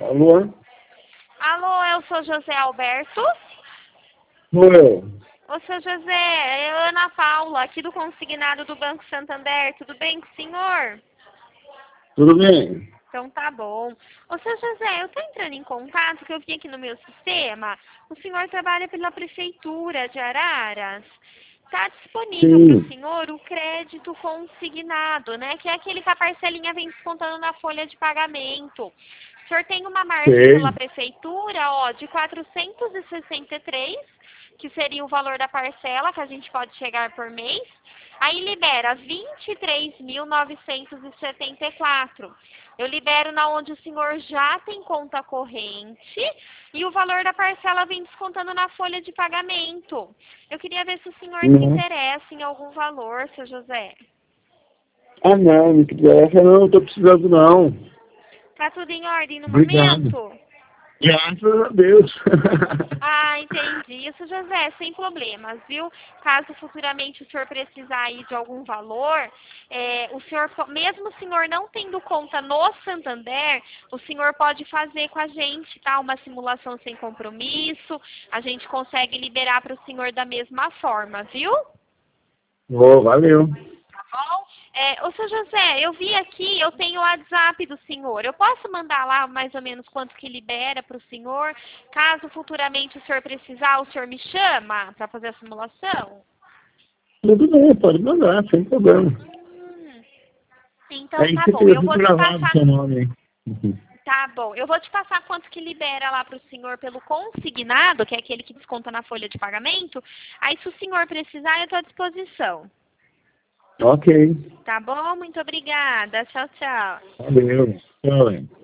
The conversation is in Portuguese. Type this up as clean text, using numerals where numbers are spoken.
Alô? Alô, eu sou José Alberto. Sou eu. Ô, seu José, é Ana Paula, aqui do consignado do Banco Santander. Tudo bem com o senhor? Tudo bem? Então tá bom. Ô, seu José, eu tô entrando em contato, que eu vi aqui no meu sistema. O senhor trabalha pela Prefeitura de Araras. Está disponível para o Sim. senhor o crédito consignado, né? Que é aquele que a parcelinha vem descontando na folha de pagamento. O senhor tem uma margem pela Sei. prefeitura, ó, de 463, que seria o valor da parcela que a gente pode chegar por mês. Aí libera 23.974. Eu libero na onde o senhor já tem conta corrente e o valor da parcela vem descontando na folha de pagamento. Eu queria ver se o senhor se Não. interessa em algum valor, seu José. Ah, não, não interessa não, não tô precisando não. Tá tudo em ordem no Obrigado. momento? Graças a Deus. Ah, entendi. Isso, José, sem problemas, viu? Caso futuramente o senhor precisar aí de algum valor, o senhor, mesmo o senhor não tendo conta no Santander, o senhor pode fazer com a gente, tá? Uma simulação sem compromisso, a gente consegue liberar para o senhor da mesma forma, viu? Oh, valeu. Bom, ô, seu José, eu vi aqui, eu tenho o WhatsApp do senhor. Eu posso mandar lá mais ou menos quanto que libera para o senhor? Caso futuramente o senhor precisar, o senhor me chama para fazer a simulação? Tudo bem, pode mandar, sem problema. Então Aí tá bom, fica eu vou te gravado passar. seu nome aí. Uhum. Tá bom, eu vou te passar quanto que libera lá para o senhor pelo consignado, que é aquele que desconta na folha de pagamento. Aí se o senhor precisar, eu estou à disposição. Ok. Tá bom? Muito obrigada. Tchau, tchau. Valeu. Tchau.